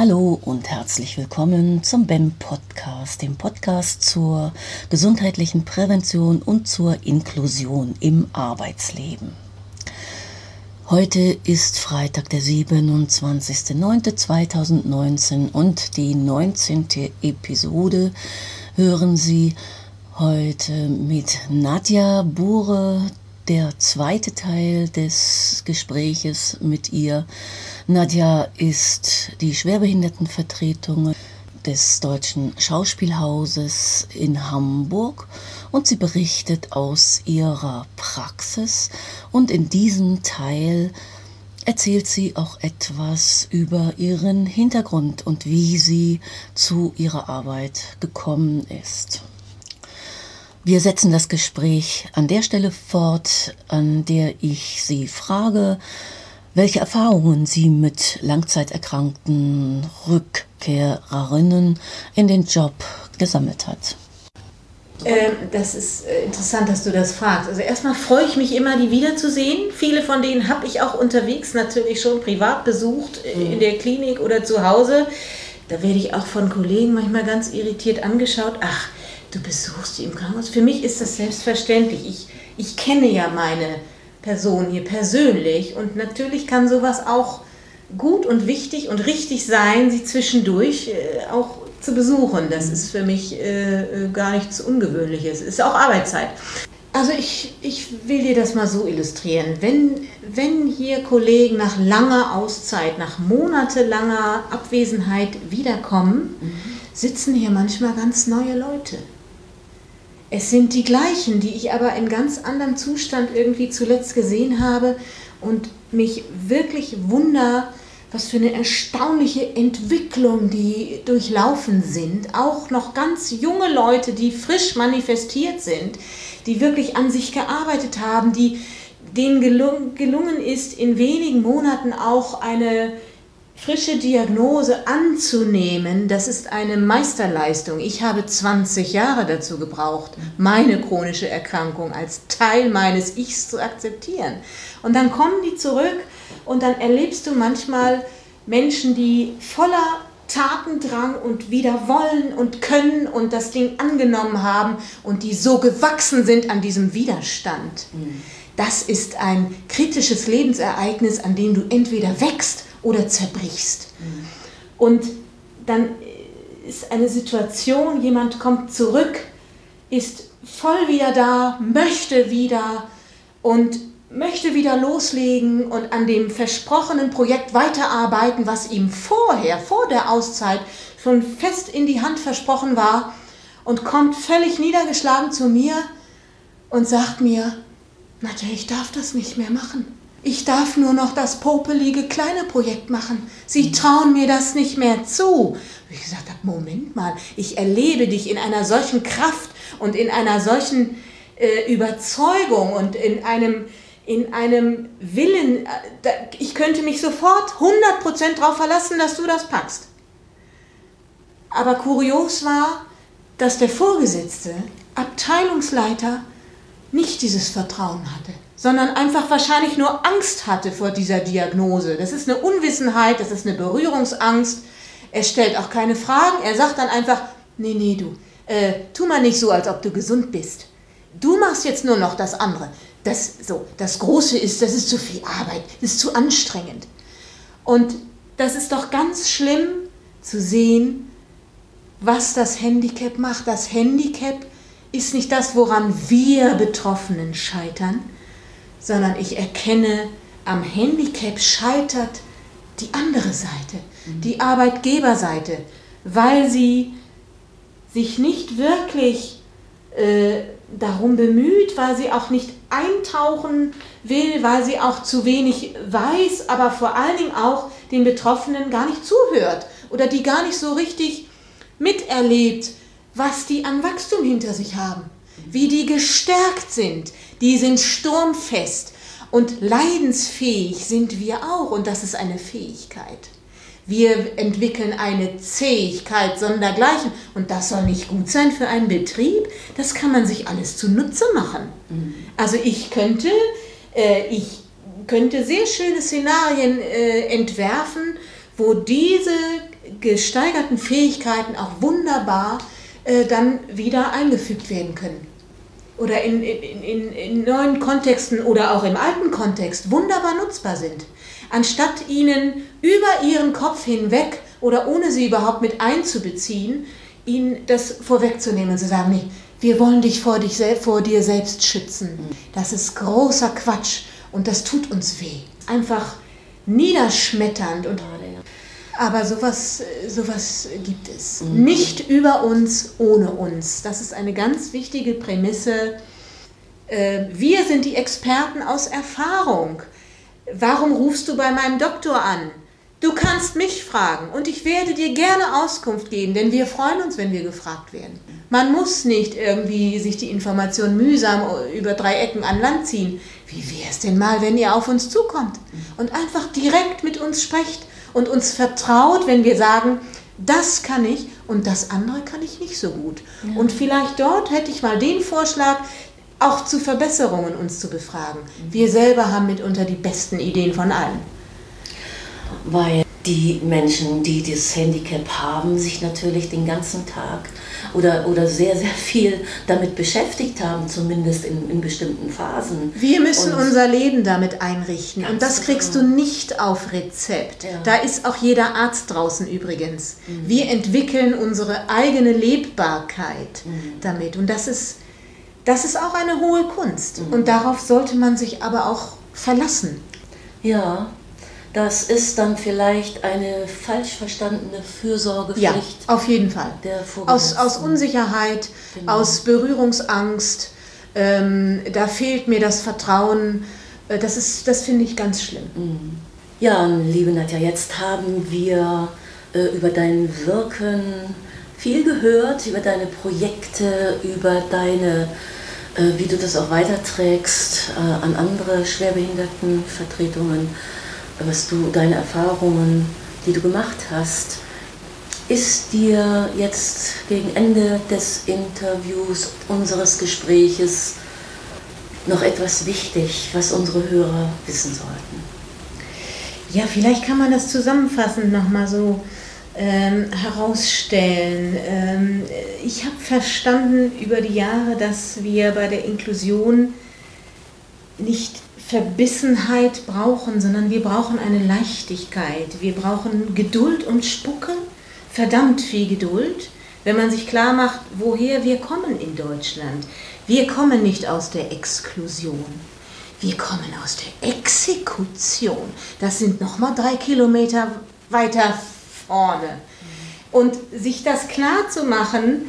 Hallo und herzlich willkommen zum BEM-Podcast, dem Podcast zur gesundheitlichen Prävention und zur Inklusion im Arbeitsleben. Heute ist Freitag, der 27.09.2019 und die 19. Episode hören Sie heute mit Nadja Bure, der zweite Teil des Gespräches mit ihr. Nadja ist die Schwerbehindertenvertretung des Deutschen Schauspielhauses in Hamburg und sie berichtet aus ihrer Praxis, und in diesem Teil erzählt sie auch etwas über ihren Hintergrund und wie sie zu ihrer Arbeit gekommen ist. Wir setzen das Gespräch an der Stelle fort, an der ich Sie frage, welche Erfahrungen Sie mit langzeiterkrankten Rückkehrerinnen in den Job gesammelt hat. Das ist interessant, dass du das fragst. Also erstmal freue ich mich immer, die wiederzusehen. Viele von denen habe ich auch unterwegs natürlich schon privat besucht, in der Klinik oder zu Hause. Da werde ich auch von Kollegen manchmal ganz irritiert angeschaut. Ach, du besuchst die im Krankenhaus. Für mich ist das selbstverständlich. Ich kenne ja meine Person hier persönlich und natürlich kann sowas auch gut und wichtig und richtig sein, sie zwischendurch auch zu besuchen. Das ist für mich gar nichts Ungewöhnliches. Ist auch Arbeitszeit. Also ich will dir das mal so illustrieren. Wenn hier Kollegen nach langer Auszeit, nach monatelanger Abwesenheit wiederkommen, sitzen hier manchmal ganz neue Leute. Es sind die gleichen, die ich aber in ganz anderem Zustand irgendwie zuletzt gesehen habe und mich wirklich wundere, was für eine erstaunliche Entwicklung die durchlaufen sind. Auch noch ganz junge Leute, die frisch manifestiert sind, die wirklich an sich gearbeitet haben, denen gelungen ist, in wenigen Monaten auch eine frische Diagnose anzunehmen. Das ist eine Meisterleistung. Ich habe 20 Jahre dazu gebraucht, meine chronische Erkrankung als Teil meines Ichs zu akzeptieren. Und dann kommen die zurück und dann erlebst du manchmal Menschen, die voller Tatendrang und wieder wollen und können und das Ding angenommen haben und die so gewachsen sind an diesem Widerstand. Das ist ein kritisches Lebensereignis, an dem du entweder wächst oder zerbrichst. Und dann ist eine Situation, jemand kommt zurück, ist voll wieder da, möchte wieder loslegen und an dem versprochenen Projekt weiterarbeiten, was ihm vorher, vor der Auszeit, schon fest in die Hand versprochen war, und kommt völlig niedergeschlagen zu mir und sagt mir: Nadja, ich darf das nicht mehr machen. Ich darf nur noch das popelige kleine Projekt machen. Sie trauen mir das nicht mehr zu. Ich gesagt habe, Moment mal, ich erlebe dich in einer solchen Kraft und in einer solchen Überzeugung und in einem Willen. Ich könnte mich sofort 100% darauf verlassen, dass du das packst. Aber kurios war, dass der Vorgesetzte, Abteilungsleiter, nicht dieses Vertrauen hatte, sondern einfach wahrscheinlich nur Angst hatte vor dieser Diagnose. Das ist eine Unwissenheit, das ist eine Berührungsangst. Er stellt auch keine Fragen, er sagt dann einfach: Nee, du, tu mal nicht so, als ob du gesund bist. Du machst jetzt nur noch das andere. Das Große ist, das ist zu viel Arbeit, das ist zu anstrengend. Und das ist doch ganz schlimm zu sehen, was das Handicap macht. Das Handicap ist nicht das, woran wir Betroffenen scheitern, sondern ich erkenne, am Handicap scheitert die andere Seite, die Arbeitgeberseite, weil sie sich nicht wirklich darum bemüht, weil sie auch nicht eintauchen will, weil sie auch zu wenig weiß, aber vor allen Dingen auch den Betroffenen gar nicht zuhört oder die gar nicht so richtig miterlebt, was die an Wachstum hinter sich haben, wie die gestärkt sind. Die sind sturmfest und leidensfähig sind wir auch, und das ist eine Fähigkeit. Wir entwickeln eine Zähigkeit sondergleichen, und das soll nicht gut sein für einen Betrieb. Das kann man sich alles zunutze machen. Also ich könnte sehr schöne Szenarien entwerfen, wo diese gesteigerten Fähigkeiten auch wunderbar dann wieder eingefügt werden können. Oder in neuen Kontexten oder auch im alten Kontext wunderbar nutzbar sind. Anstatt ihnen über ihren Kopf hinweg oder ohne sie überhaupt mit einzubeziehen, ihnen das vorwegzunehmen und zu sagen, nee, wir wollen dich vor dir selbst schützen. Das ist großer Quatsch und das tut uns weh. Einfach niederschmetternd. Aber sowas gibt es. Nicht über uns, ohne uns. Das ist eine ganz wichtige Prämisse. Wir sind die Experten aus Erfahrung. Warum rufst du bei meinem Doktor an? Du kannst mich fragen und ich werde dir gerne Auskunft geben, denn wir freuen uns, wenn wir gefragt werden. Man muss nicht irgendwie sich die Information mühsam über 3 Ecken an Land ziehen. Wie wäre es denn mal, wenn ihr auf uns zukommt und einfach direkt mit uns sprecht und uns vertraut, wenn wir sagen, das kann ich und das andere kann ich nicht so gut. Ja. Und vielleicht dort hätte ich mal den Vorschlag, auch zu Verbesserungen uns zu befragen. Wir selber haben mitunter die besten Ideen von allen. Weil die Menschen, die das Handicap haben, sich natürlich den ganzen Tag oder sehr, sehr viel damit beschäftigt haben, zumindest in bestimmten Phasen. Wir müssen unser Leben damit einrichten und das kriegst du nicht auf Rezept. Ja. Da ist auch jeder Arzt draußen übrigens. Wir entwickeln unsere eigene Lebbarkeit damit und das ist auch eine hohe Kunst und darauf sollte man sich aber auch verlassen. Ja. Das ist dann vielleicht eine falsch verstandene Fürsorgepflicht. Ja, auf jeden Fall. Aus Unsicherheit, genau. Aus Berührungsangst, da fehlt mir das Vertrauen. Das finde ich ganz schlimm. Ja, liebe Nadja, jetzt haben wir über dein Wirken viel gehört, über deine Projekte, über deine, wie du das auch weiterträgst an andere Schwerbehindertenvertretungen. Deine Erfahrungen, die du gemacht hast, ist dir jetzt gegen Ende des Interviews, unseres Gespräches, noch etwas wichtig, was unsere Hörer wissen sollten? Ja, vielleicht kann man das zusammenfassend nochmal so herausstellen. Ich habe verstanden über die Jahre, dass wir bei der Inklusion nicht Verbissenheit brauchen, sondern wir brauchen eine Leichtigkeit. Wir brauchen Geduld und Spucke, verdammt viel Geduld, wenn man sich klar macht, woher wir kommen in Deutschland. Wir kommen nicht aus der Exklusion, wir kommen aus der Exekution. Das sind nochmal 3 Kilometer weiter vorne. Und sich das klar zu machen,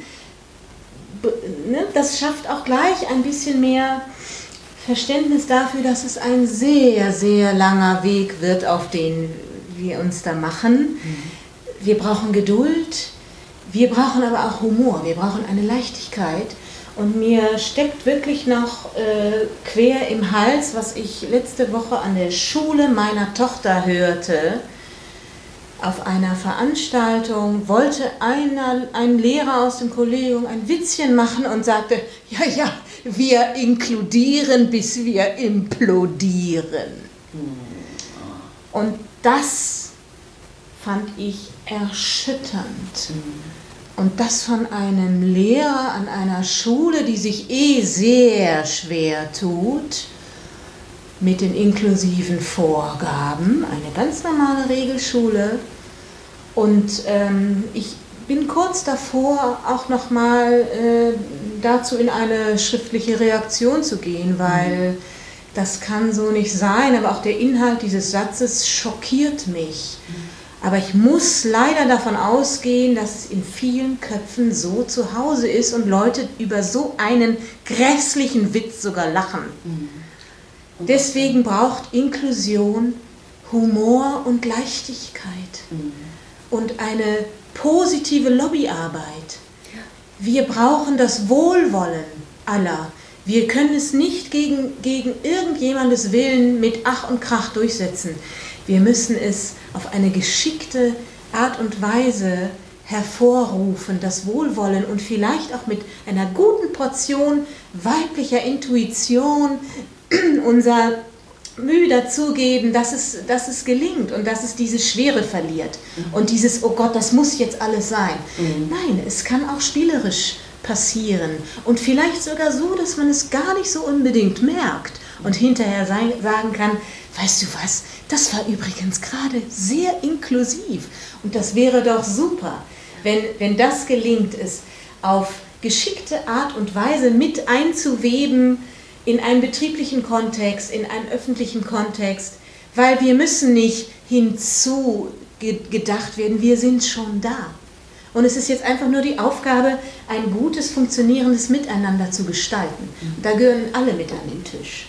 das schafft auch gleich ein bisschen mehr Verständnis dafür, dass es ein sehr, sehr langer Weg wird, auf den wir uns da machen. Wir brauchen Geduld, wir brauchen aber auch Humor, wir brauchen eine Leichtigkeit. Und mir steckt wirklich noch quer im Hals, was ich letzte Woche an der Schule meiner Tochter hörte. Auf einer Veranstaltung wollte ein Lehrer aus dem Kollegium ein Witzchen machen und sagte, ja, wir inkludieren, bis wir implodieren. Und das fand ich erschütternd. Und das von einem Lehrer an einer Schule, die sich sehr schwer tut mit den inklusiven Vorgaben, eine ganz normale Regelschule. Und ich bin kurz davor, auch nochmal dazu in eine schriftliche Reaktion zu gehen, weil das kann so nicht sein, aber auch der Inhalt dieses Satzes schockiert mich. Aber ich muss leider davon ausgehen, dass es in vielen Köpfen so zu Hause ist und Leute über so einen grässlichen Witz sogar lachen. Deswegen braucht Inklusion Humor und Leichtigkeit und eine positive Lobbyarbeit. Wir brauchen das Wohlwollen aller. Wir können es nicht gegen irgendjemandes Willen mit Ach und Krach durchsetzen. Wir müssen es auf eine geschickte Art und Weise hervorrufen, das Wohlwollen und vielleicht auch mit einer guten Portion weiblicher Intuition unser Mühe dazugeben, dass es gelingt und dass es diese Schwere verliert. Und dieses, oh Gott, das muss jetzt alles sein. Nein, es kann auch spielerisch passieren. Und vielleicht sogar so, dass man es gar nicht so unbedingt merkt und hinterher sagen kann, weißt du was, das war übrigens gerade sehr inklusiv. Und das wäre doch super, wenn das gelingt, es auf geschickte Art und Weise mit einzuweben in einen betrieblichen Kontext, in einen öffentlichen Kontext, weil wir müssen nicht hinzugedacht werden, wir sind schon da. Und es ist jetzt einfach nur die Aufgabe, ein gutes, funktionierendes Miteinander zu gestalten. Da gehören alle mit an den Tisch.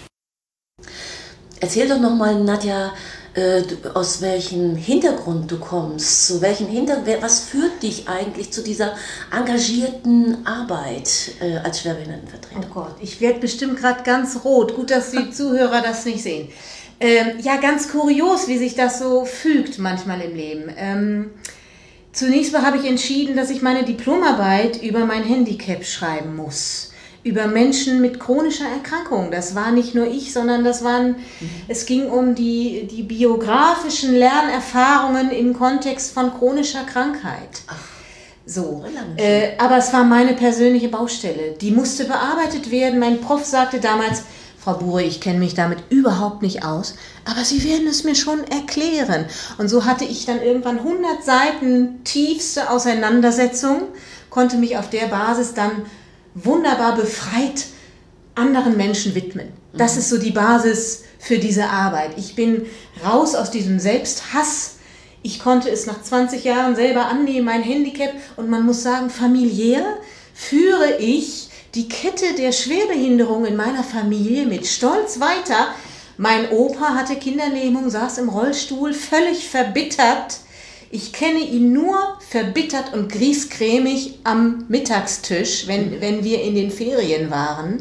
Erzähl doch nochmal, Nadja, aus welchem Hintergrund du kommst, was führt dich eigentlich zu dieser engagierten Arbeit als Schwerbehindertenvertreter? Oh Gott, ich werde bestimmt gerade ganz rot. Gut, dass die Zuhörer das nicht sehen. Ja, ganz kurios, wie sich das so fügt manchmal im Leben. Zunächst mal habe ich entschieden, dass ich meine Diplomarbeit über mein Handicap schreiben muss. Über Menschen mit chronischer Erkrankung. Das war nicht nur ich, sondern es ging um die biografischen Lernerfahrungen im Kontext von chronischer Krankheit. So. Aber es war meine persönliche Baustelle. Die musste bearbeitet werden. Mein Prof sagte damals, Frau Bure, ich kenne mich damit überhaupt nicht aus, aber Sie werden es mir schon erklären. Und so hatte ich dann irgendwann 100 Seiten tiefste Auseinandersetzung, konnte mich auf der Basis dann wunderbar befreit anderen Menschen widmen. Das ist so die Basis für diese Arbeit. Ich bin raus aus diesem Selbsthass. Ich konnte es nach 20 Jahren selber annehmen, mein Handicap. Und man muss sagen, familiär führe ich die Kette der Schwerbehinderung in meiner Familie mit Stolz weiter. Mein Opa hatte Kinderlähmung, saß im Rollstuhl, völlig verbittert. Ich kenne ihn nur verbittert und griesgrämig am Mittagstisch, wenn wir in den Ferien waren.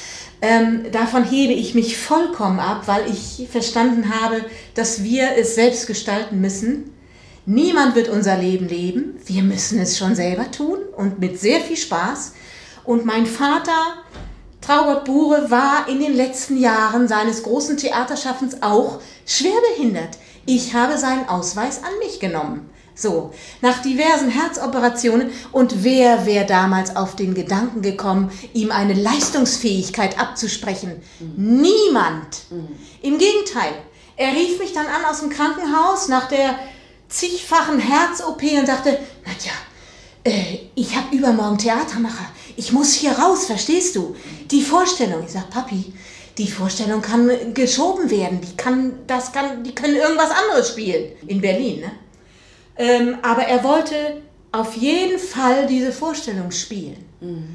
Davon hebe ich mich vollkommen ab, weil ich verstanden habe, dass wir es selbst gestalten müssen. Niemand wird unser Leben leben. Wir müssen es schon selber tun und mit sehr viel Spaß. Und mein Vater, Traugott Bure, war in den letzten Jahren seines großen Theaterschaffens auch schwerbehindert. Ich habe seinen Ausweis an mich genommen. So, nach diversen Herzoperationen. Und wer wäre damals auf den Gedanken gekommen, ihm eine Leistungsfähigkeit abzusprechen? Niemand. Im Gegenteil. Er rief mich dann an aus dem Krankenhaus nach der zigfachen Herz-OP und sagte, Nadja, ich habe übermorgen Theatermacher. Ich muss hier raus, verstehst du? Die Vorstellung. Ich sage, Papi, die Vorstellung kann geschoben werden. Die können irgendwas anderes spielen. In Berlin, ne? Aber er wollte auf jeden Fall diese Vorstellung spielen.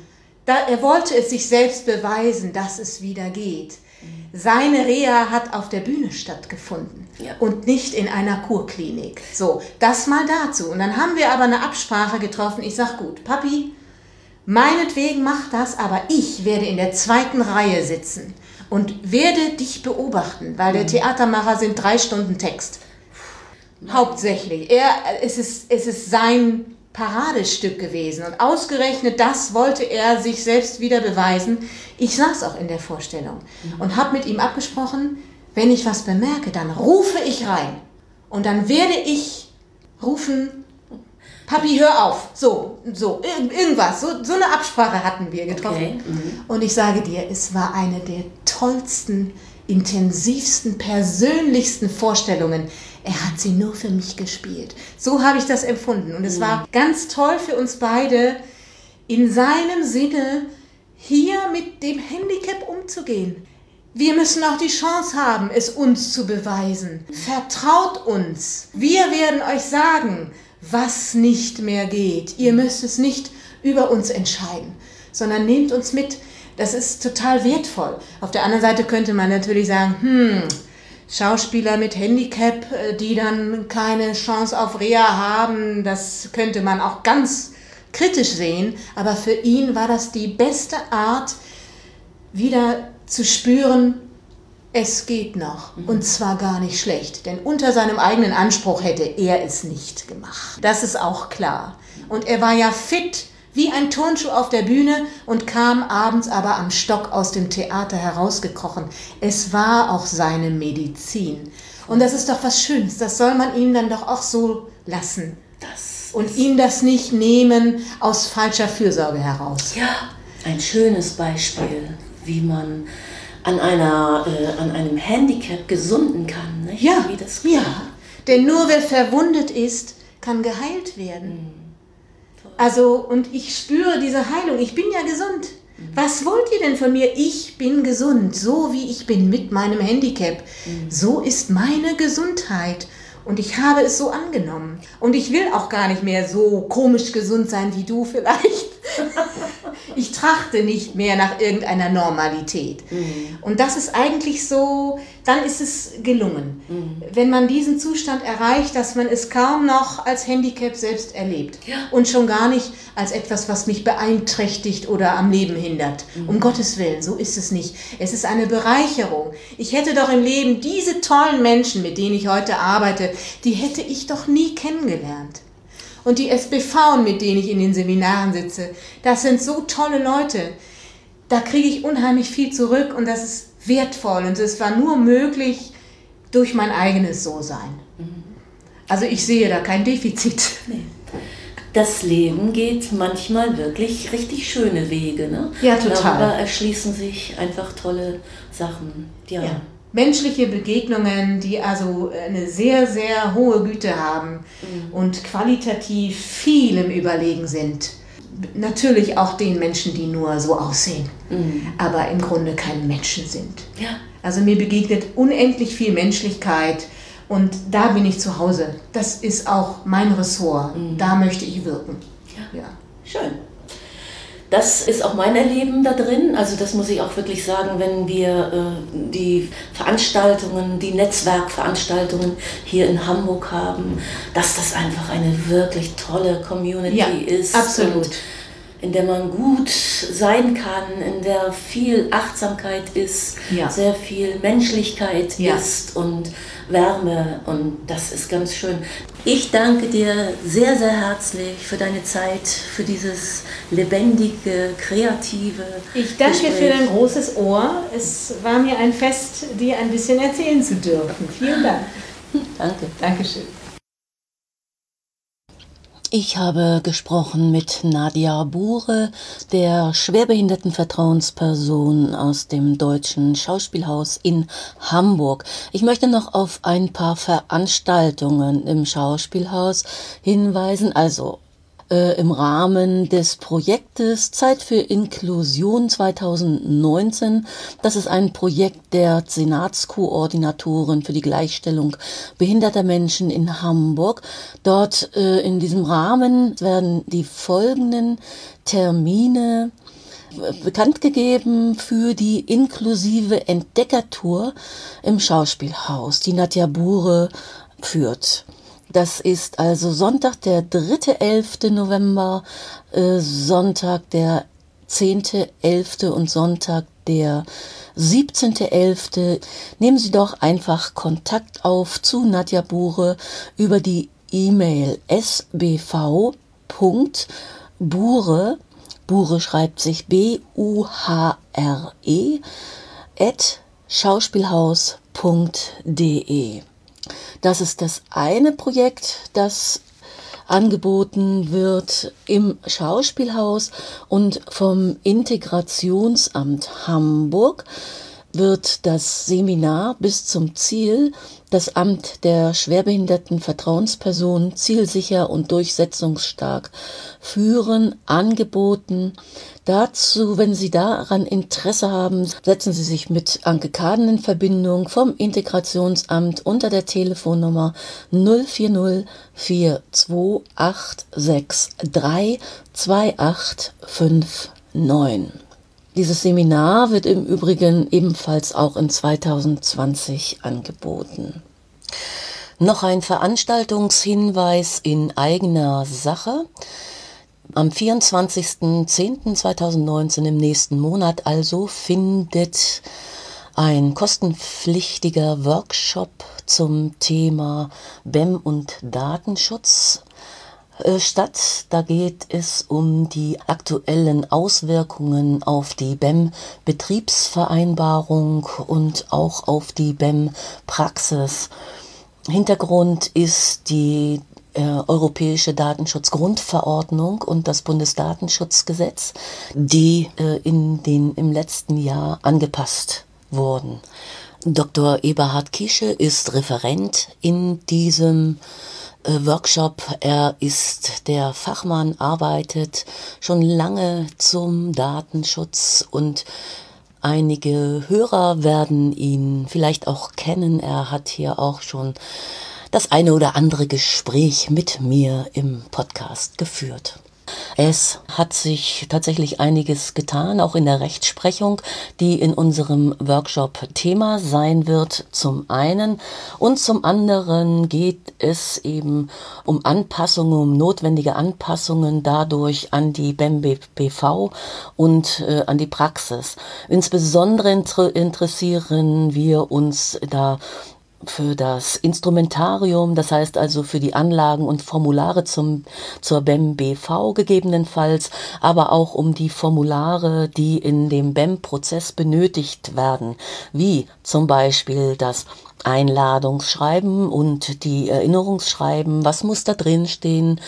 Er wollte es sich selbst beweisen, dass es wieder geht. Seine Reha hat auf der Bühne stattgefunden und nicht in einer Kurklinik. So, das mal dazu. Und dann haben wir aber eine Absprache getroffen. Ich sage, gut, Papi, meinetwegen mach das, aber ich werde in der 2. Reihe sitzen und werde dich beobachten, weil der Theatermacher sind 3 Stunden Text. Hauptsächlich. Es ist sein Paradestück gewesen und ausgerechnet das wollte er sich selbst wieder beweisen. Ich saß auch in der Vorstellung und habe mit ihm abgesprochen, wenn ich was bemerke, dann rufe ich rein und dann werde ich rufen, Papi, hör auf. So, irgendwas. So eine Absprache hatten wir getroffen. Okay. Und ich sage dir, es war eine der tollsten, intensivsten, persönlichsten Vorstellungen. Er hat sie nur für mich gespielt. So habe ich das empfunden. Und es war ganz toll für uns beide, in seinem Sinne hier mit dem Handicap umzugehen. Wir müssen auch die Chance haben, es uns zu beweisen. Vertraut uns. Wir werden euch sagen, was nicht mehr geht. Ihr müsst es nicht über uns entscheiden, sondern nehmt uns mit. Das ist total wertvoll. Auf der anderen Seite könnte man natürlich sagen, Schauspieler mit Handicap, die dann keine Chance auf Reha haben, das könnte man auch ganz kritisch sehen. Aber für ihn war das die beste Art, wieder zu spüren, es geht noch. Und zwar gar nicht schlecht. Denn unter seinem eigenen Anspruch hätte er es nicht gemacht. Das ist auch klar. Und er war ja fit wie ein Turnschuh auf der Bühne und kam abends aber am Stock aus dem Theater herausgekrochen. Es war auch seine Medizin. Und das ist doch was Schönes, das soll man ihm dann doch auch so lassen. Und ihm das nicht nehmen aus falscher Fürsorge heraus. Ja, ein schönes Beispiel, wie man an einem Handicap gesunden kann. Nicht? Ja, wie das ja, denn nur wer verwundet ist, kann geheilt werden. Also, und ich spüre diese Heilung, ich bin ja gesund. Was wollt ihr denn von mir? Ich bin gesund, so wie ich bin mit meinem Handicap. So ist meine Gesundheit. Und ich habe es so angenommen. Und ich will auch gar nicht mehr so komisch gesund sein wie du vielleicht. Ich trachte nicht mehr nach irgendeiner Normalität. Und das ist eigentlich so, dann ist es gelungen. Wenn man diesen Zustand erreicht, dass man es kaum noch als Handicap selbst erlebt. Ja. Und schon gar nicht als etwas, was mich beeinträchtigt oder am Leben hindert. Um Gottes Willen, so ist es nicht. Es ist eine Bereicherung. Ich hätte doch im Leben diese tollen Menschen, mit denen ich heute arbeite, die hätte ich doch nie kennengelernt. Und die SBV, mit denen ich in den Seminaren sitze, das sind so tolle Leute. Da kriege ich unheimlich viel zurück und das ist wertvoll. Und es war nur möglich durch mein eigenes So-Sein. Also ich sehe da kein Defizit. Nee. Das Leben geht manchmal wirklich richtig schöne Wege. Ne? Ja, total. Darüber erschließen sich einfach tolle Sachen. Ja. Menschliche Begegnungen, die also eine sehr, sehr hohe Güte haben und qualitativ viel im Überlegen sind. Natürlich auch den Menschen, die nur so aussehen, aber im Grunde keine Menschen sind. Ja. Also mir begegnet unendlich viel Menschlichkeit und da bin ich zu Hause. Das ist auch mein Ressort. Da möchte ich wirken. Ja. Schön. Das ist auch mein Erleben da drin. Also das muss ich auch wirklich sagen, wenn wir die Veranstaltungen, die Netzwerkveranstaltungen hier in Hamburg haben, dass das einfach eine wirklich tolle Community ist. Absolut. Und in der man gut sein kann, in der viel Achtsamkeit ist, sehr viel Menschlichkeit ist und Wärme, und das ist ganz schön. Ich danke dir sehr, sehr herzlich für deine Zeit, für dieses lebendige, kreative Ich danke Gespräch. für dein großes Ohr. Es war mir ein Fest, dir ein bisschen erzählen zu dürfen. Vielen Dank. Danke. Dankeschön. Ich habe gesprochen mit Nadja Bure, der schwerbehinderten Vertrauensperson aus dem Deutschen Schauspielhaus in Hamburg. Ich möchte noch auf ein paar Veranstaltungen im Schauspielhaus hinweisen, also im Rahmen des Projektes Zeit für Inklusion 2019. Das ist ein Projekt der Senatskoordinatorin für die Gleichstellung behinderter Menschen in Hamburg. Dort in diesem Rahmen werden die folgenden Termine bekannt gegeben für die inklusive Entdeckertour im Schauspielhaus, die Nadja Bure führt. Das ist also Sonntag, der 3.11. November, Sonntag, der 10.11. und Sonntag, der 17.11. Nehmen Sie doch einfach Kontakt auf zu Nadja Bure über die E-Mail sbv.bure, Bure schreibt sich B-U-H-R-E, @schauspielhaus.de. Das ist das eine Projekt, das angeboten wird im Schauspielhaus, und vom Integrationsamt Hamburg wird das Seminar bis zum Ziel, das Amt der schwerbehinderten Vertrauensperson zielsicher und durchsetzungsstark führen, angeboten. Dazu, wenn Sie daran Interesse haben, setzen Sie sich mit Anke Kaden in Verbindung vom Integrationsamt unter der Telefonnummer 040 42863 2859. Dieses Seminar wird im Übrigen ebenfalls auch in 2020 angeboten. Noch ein Veranstaltungshinweis in eigener Sache. Am 24.10.2019, im nächsten Monat also, findet ein kostenpflichtiger Workshop zum Thema BEM und Datenschutz statt. Da geht es um die aktuellen Auswirkungen auf die BEM-Betriebsvereinbarung und auch auf die BEM-Praxis. Hintergrund ist die Europäische Datenschutzgrundverordnung und das Bundesdatenschutzgesetz, die im letzten Jahr angepasst wurden. Dr. Eberhard Kiesche ist Referent in diesem Workshop. Er ist der Fachmann, arbeitet schon lange zum Datenschutz und einige Hörer werden ihn vielleicht auch kennen. Er hat hier auch schon das eine oder andere Gespräch mit mir im Podcast geführt. Es hat sich tatsächlich einiges getan, auch in der Rechtsprechung, die in unserem Workshop Thema sein wird, zum einen. Und zum anderen geht es eben um Anpassungen, um notwendige Anpassungen dadurch an die BEM-BV und an die Praxis. Insbesondere interessieren wir uns da für das Instrumentarium, das heißt also für die Anlagen und Formulare zur BEM-BV gegebenenfalls, aber auch um die Formulare, die in dem BEM-Prozess benötigt werden, wie zum Beispiel das Einladungsschreiben und die Erinnerungsschreiben, was muss da drin stehen,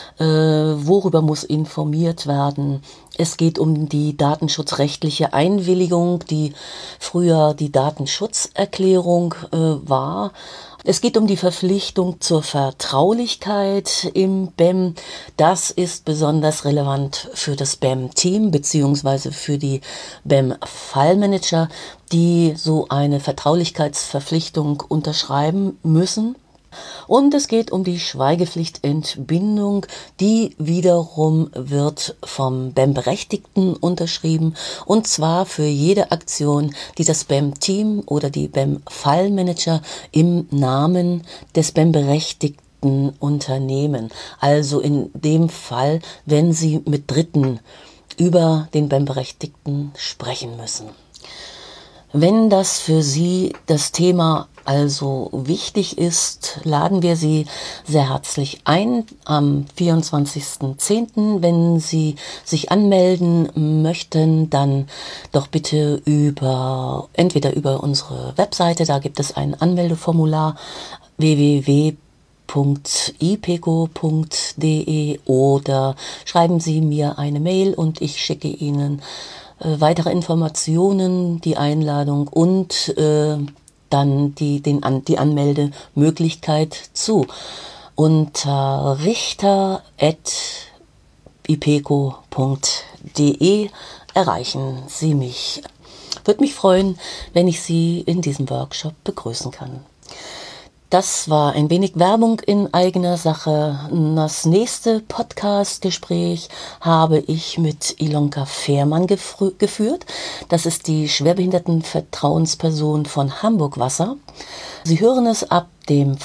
worüber muss informiert werden. Es geht um die datenschutzrechtliche Einwilligung, die früher die Datenschutzerklärung war. Es geht um die Verpflichtung zur Vertraulichkeit im BEM. Das ist besonders relevant für das BEM-Team bzw. für die BEM-Fallmanager, die so eine Vertraulichkeitsverpflichtung unterschreiben müssen. Und es geht um die Schweigepflichtentbindung, die wiederum wird vom BEM-Berechtigten unterschrieben, und zwar für jede Aktion, die das BEM-Team oder die BEM-Fallmanager im Namen des BEM-Berechtigten unternehmen. Also in dem Fall, wenn sie mit Dritten über den BEM-Berechtigten sprechen müssen. Wenn das für Sie das Thema also wichtig ist, laden wir Sie sehr herzlich ein am 24.10. Wenn Sie sich anmelden möchten, dann doch bitte entweder über unsere Webseite, da gibt es ein Anmeldeformular www.ipeco.de, oder schreiben Sie mir eine Mail und ich schicke Ihnen weitere Informationen, die Einladung und dann die Anmeldemöglichkeit zu. Unter richter@ipeco.de erreichen Sie mich. Würde mich freuen, wenn ich Sie in diesem Workshop begrüßen kann. Das war ein wenig Werbung in eigener Sache. Das nächste Podcast-Gespräch habe ich mit Ilonka Fehrmann geführt. Das ist die Schwerbehindertenvertrauensperson von Hamburg Wasser. Sie hören es ab dem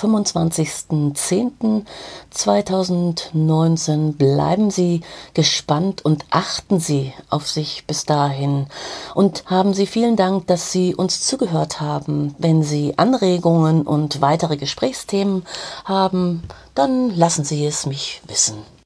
25.10.2019. Bleiben Sie gespannt und achten Sie auf sich bis dahin. Und haben Sie vielen Dank, dass Sie uns zugehört haben. Wenn Sie Anregungen und weitere Gesprächsthemen haben, dann lassen Sie es mich wissen.